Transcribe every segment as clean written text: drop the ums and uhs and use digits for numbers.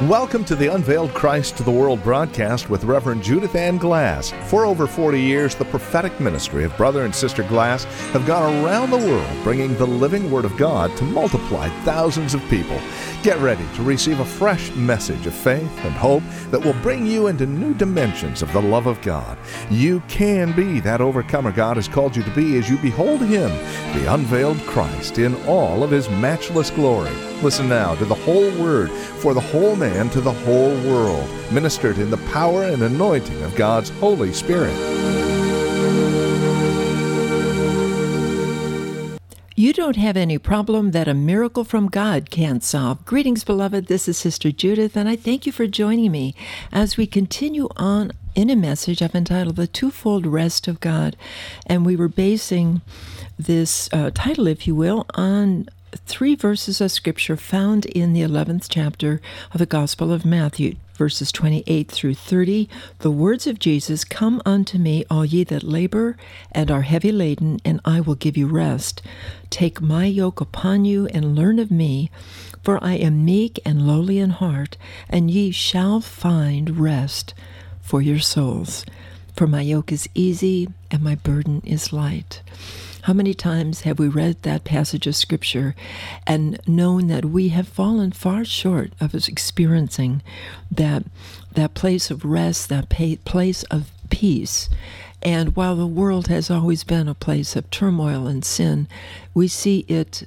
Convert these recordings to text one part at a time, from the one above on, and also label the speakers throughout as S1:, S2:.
S1: Welcome to the Unveiled Christ to the World broadcast with Reverend Judith Ann Glass. For over 40 years, the prophetic ministry of Brother and Sister Glass have gone around the world bringing the living Word of God to multiply thousands of people. Get ready to receive a fresh message of faith and hope that will bring you into new dimensions of the love of God. You can be that overcomer God has called you to be as you behold Him, the unveiled Christ, in all of His matchless glory. Listen now to the whole Word for the whole man to the whole world, ministered in the power and anointing of God's Holy Spirit.
S2: You don't have any problem that a miracle from God can't solve. Greetings, beloved. This is Sister Judith, and I thank you for joining me as we continue on in a message I've entitled The Twofold Rest of God. And we were basing this title, if you will, on 3 verses of Scripture found in the 11th chapter of the Gospel of Matthew, verses 28 through 30. The words of Jesus, "Come unto me, all ye that labor and are heavy laden, and I will give you rest. Take my yoke upon you and learn of me, for I am meek and lowly in heart, and ye shall find rest for your souls. For my yoke is easy and my burden is light." How many times have we read that passage of Scripture and known that we have fallen far short of experiencing that place of rest, that place of peace? And while the world has always been a place of turmoil and sin, we see it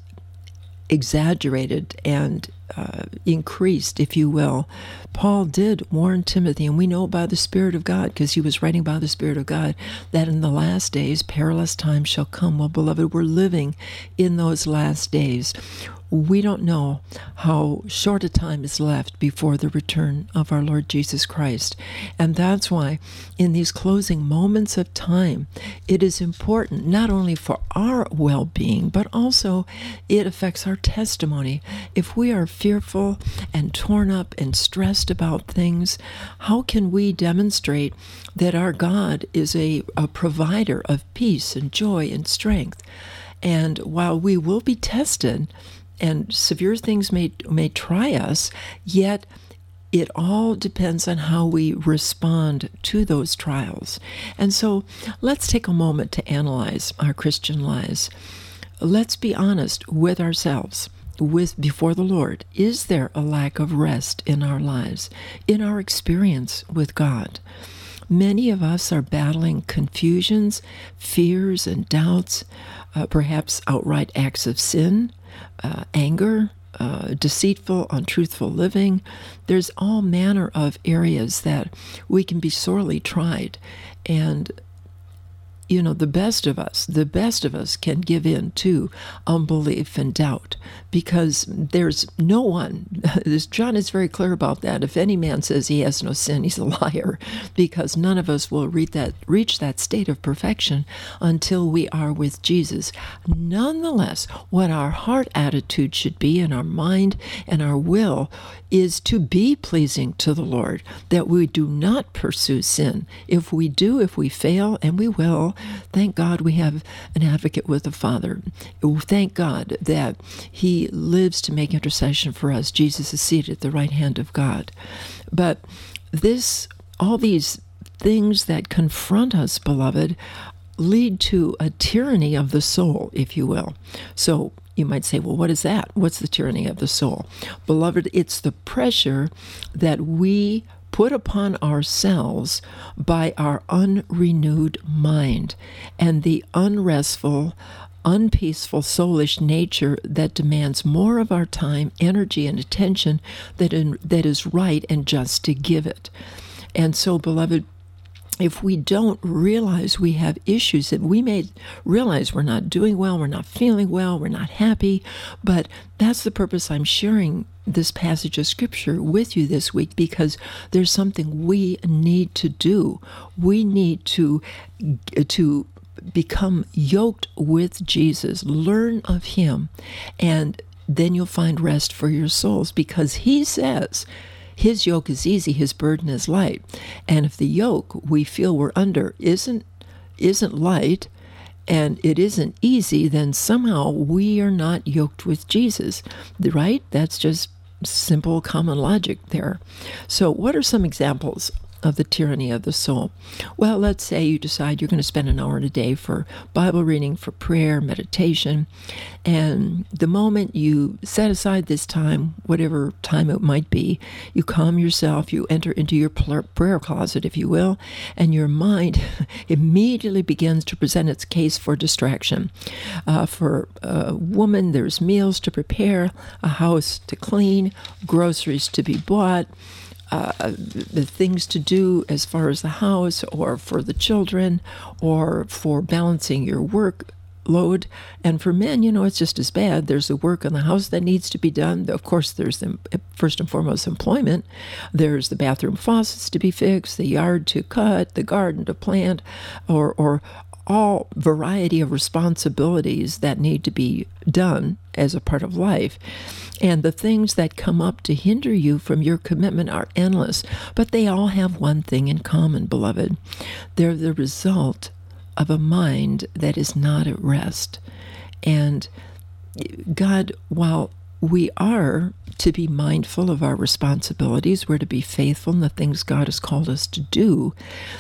S2: exaggerated and increased, if you will. Paul did warn Timothy, and we know by the Spirit of God, because he was writing by the Spirit of God, that in the last days perilous times shall come. Well, beloved, we're living in those last days. We don't know how short a time is left before the return of our Lord Jesus Christ. And that's why in these closing moments of time, it is important not only for our well-being, but also it affects our testimony. If we are fearful and torn up and stressed about things, how can we demonstrate that our God is a provider of peace and joy and strength? And while we will be tested, and severe things may try us, yet it all depends on how we respond to those trials. And so let's take a moment to analyze our Christian lives. Let's be honest with ourselves, before the Lord. Is there a lack of rest in our lives, in our experience with God? Many of us are battling confusions, fears, and doubts, perhaps outright acts of sin, anger, deceitful, untruthful living. There's all manner of areas that we can be sorely tried. And the best of us can give in to unbelief and doubt, because there's no one, John is very clear about that. If any man says he has no sin, he's a liar, because none of us will reach that state of perfection until we are with Jesus. Nonetheless, what our heart attitude should be, and our mind and our will, is to be pleasing to the Lord, that we do not pursue sin. If we do, if we fail, and we will, thank God we have an advocate with the Father. Thank God that He lives to make intercession for us. Jesus is seated at the right hand of God. But all these things that confront us, beloved, lead to a tyranny of the soul, if you will. So you might say, well, what is that? What's the tyranny of the soul? Beloved, it's the pressure that we put upon ourselves by our unrenewed mind and the unrestful, unpeaceful, soulish nature that demands more of our time, energy, and attention that is right and just to give it. And so, beloved, if we don't realize we have issues, that we may realize we're not doing well, we're not feeling well, we're not happy, but that's the purpose I'm sharing this passage of Scripture with you this week, because there's something we need to do. We need to become yoked with Jesus, learn of Him, and then you'll find rest for your souls, because He says His yoke is easy, His burden is light. And if the yoke we feel we're under isn't light and it isn't easy, then somehow we are not yoked with Jesus, right? That's just simple common logic there. So what are some examples of the tyranny of the soul? Well, let's say you decide you're going to spend an hour a day for Bible reading, for prayer, meditation, and the moment you set aside this time, whatever time it might be, you calm yourself, you enter into your prayer closet, if you will, and your mind immediately begins to present its case for distraction. For a woman, there's meals to prepare, a house to clean, groceries to be bought, the things to do as far as the house or for the children or for balancing your work load. And for men, it's just as bad. There's the work in the house that needs to be done. Of course, there's the first and foremost employment. There's the bathroom faucets to be fixed, the yard to cut, the garden to plant, or all variety of responsibilities that need to be done as a part of life. And the things that come up to hinder you from your commitment are endless, but they all have one thing in common, beloved. They're the result of a mind that is not at rest. And God, while we are to be mindful of our responsibilities, we're to be faithful in the things God has called us to do,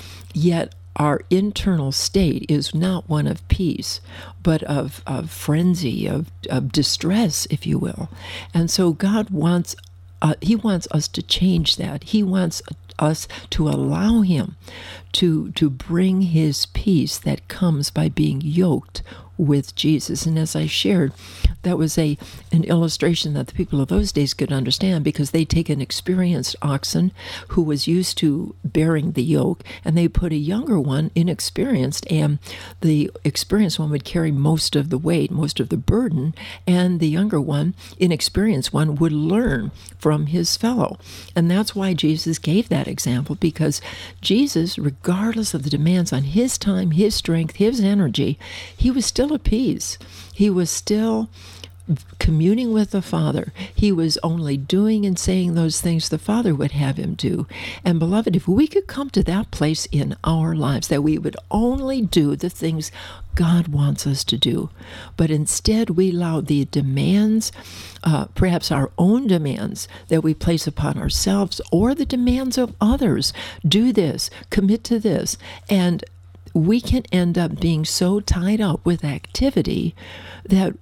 S2: yet our internal state is not one of peace, but of frenzy, of distress, if you will. And so God wants, He wants us to change that. He wants us to allow Him to bring His peace that comes by being yoked with Jesus. And as I shared, that was an illustration that the people of those days could understand, because they take an experienced oxen who was used to bearing the yoke, and they put a younger one, inexperienced, and the experienced one would carry most of the weight, most of the burden, and the younger one, inexperienced one, would learn from his fellow. And that's why Jesus gave that example, because Jesus, regardless of the demands on his time, his strength, his energy, he was still at peace. He was still communing with the Father. He was only doing and saying those things the Father would have him do. And beloved, if we could come to that place in our lives, that we would only do the things God wants us to do, but instead we allow the demands, perhaps our own demands that we place upon ourselves, or the demands of others, do this, commit to this, and we can end up being so tied up with activity that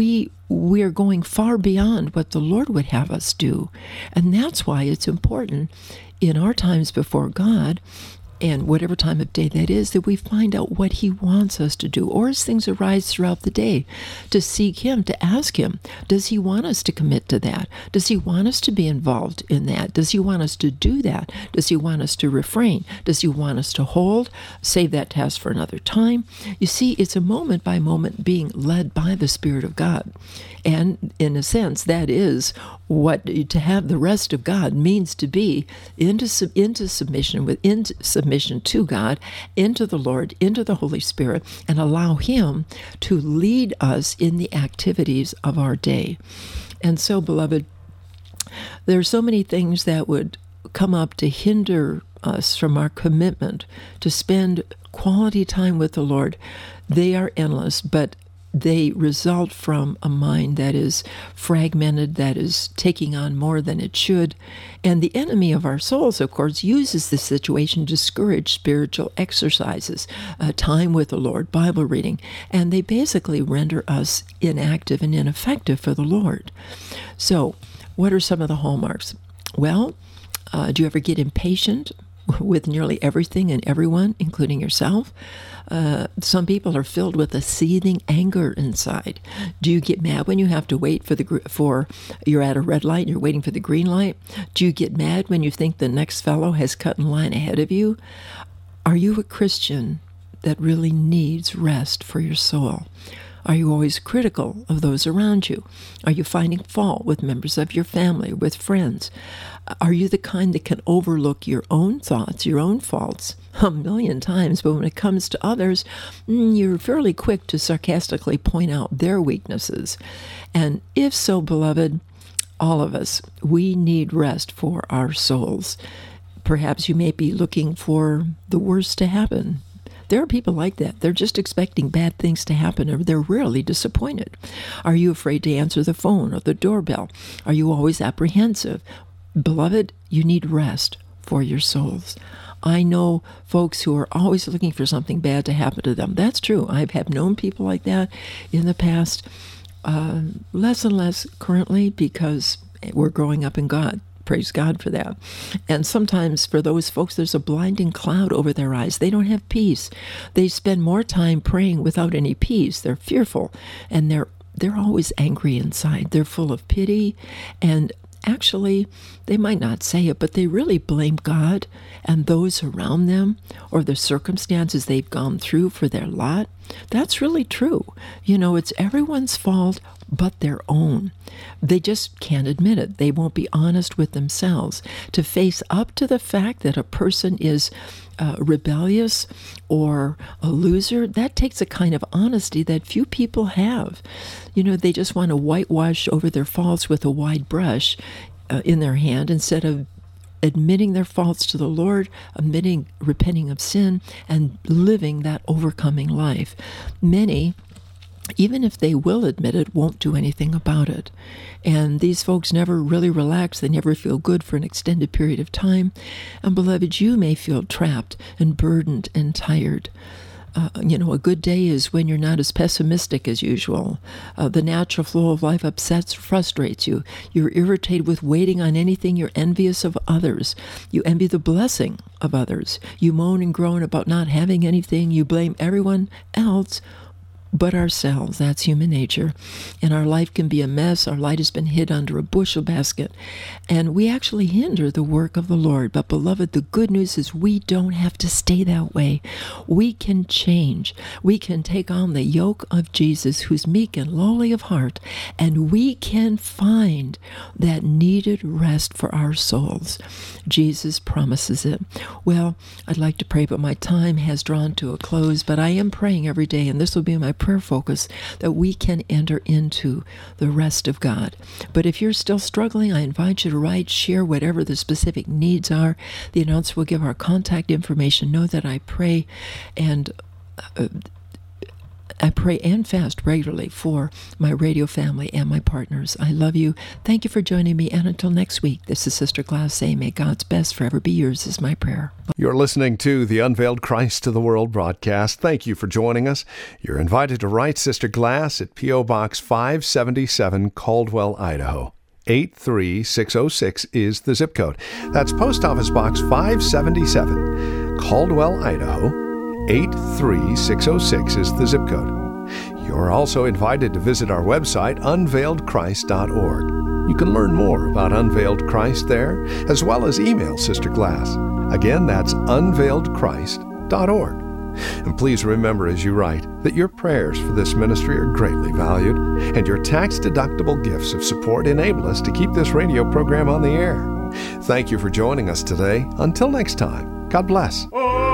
S2: we're going far beyond what the Lord would have us do. And that's why it's important in our times before God, and whatever time of day that is, that we find out what He wants us to do, or as things arise throughout the day, to seek Him, to ask Him, does He want us to commit to that? Does He want us to be involved in that? Does He want us to do that? Does He want us to refrain? Does He want us to hold, save that task for another time? You see, it's a moment by moment being led by the Spirit of God. And in a sense, that is what to have the rest of God means, to be into submission to God, into the Lord, into the Holy Spirit, and allow Him to lead us in the activities of our day. And so, beloved, there are so many things that would come up to hinder us from our commitment to spend quality time with the Lord. They are endless, but they result from a mind that is fragmented, that is taking on more than it should. And the enemy of our souls, of course, uses this situation to discourage spiritual exercises, time with the Lord, Bible reading, and they basically render us inactive and ineffective for the Lord. So, what are some of the hallmarks? Well, do you ever get impatient with nearly everything and everyone, including yourself? Some people are filled with a seething anger inside. Do you get mad when you have to wait for you're at a red light and you're waiting for the green light? Do you get mad when you think the next fellow has cut in line ahead of you? Are you a Christian that really needs rest for your soul? Are you always critical of those around you? Are you finding fault with members of your family, with friends? Are you the kind that can overlook your own thoughts, your own faults, 1,000,000 times, but when it comes to others, you're fairly quick to sarcastically point out their weaknesses? And if so, beloved, all of us, we need rest for our souls. Perhaps you may be looking for the worst to happen, There are people like that. They're just expecting bad things to happen, or they're rarely disappointed. Are you afraid to answer the phone or the doorbell? Are you always apprehensive? Beloved, you need rest for your souls. I know folks who are always looking for something bad to happen to them. That's true. I have known people like that in the past, less and less currently, because we're growing up in God. Praise God for that. And sometimes for those folks, there's a blinding cloud over their eyes. They don't have peace. They spend more time praying without any peace. They're fearful, and they're always angry inside. They're full of pity, and actually, they might not say it, but they really blame God and those around them or the circumstances they've gone through for their lot. That's really true. It's everyone's fault but their own. They just can't admit it. They won't be honest with themselves. To face up to the fact that a person is rebellious or a loser, that takes a kind of honesty that few people have. They just want to whitewash over their faults with a wide brush in their hand instead of admitting their faults to the Lord, repenting of sin, and living that overcoming life. Many, even if they will admit it, won't do anything about it. And these folks never really relax. They never feel good for an extended period of time. And beloved, you may feel trapped and burdened and tired. A good day is when you're not as pessimistic as usual. The natural flow of life frustrates you. You're irritated with waiting on anything. You're envious of others. You envy the blessing of others. You moan and groan about not having anything. You blame everyone else but ourselves. That's human nature. And our life can be a mess. Our light has been hid under a bushel basket. And we actually hinder the work of the Lord. But beloved, the good news is we don't have to stay that way. We can change. We can take on the yoke of Jesus, who's meek and lowly of heart, and we can find that needed rest for our souls. Jesus promises it. Well, I'd like to pray, but my time has drawn to a close. But I am praying every day, and this will be my prayer focus, that we can enter into the rest of God. But if you're still struggling, I invite you to write, share whatever the specific needs are. The announcer will give our contact information. Know that I pray and fast regularly for my radio family and my partners. I love you. Thank you for joining me. And until next week, this is Sister Glass saying, may God's best forever be yours is my prayer.
S1: You're listening to the Unveiled Christ to the World broadcast. Thank you for joining us. You're invited to write Sister Glass at P.O. Box 577, Caldwell, Idaho. 83606 is the zip code. That's Post Office Box 577, Caldwell, Idaho. 83606 is the zip code. You're also invited to visit our website, unveiledchrist.org. You can learn more about Unveiled Christ there, as well as email Sister Glass. Again, that's unveiledchrist.org. And please remember as you write that your prayers for this ministry are greatly valued, and your tax-deductible gifts of support enable us to keep this radio program on the air. Thank you for joining us today. Until next time, God bless.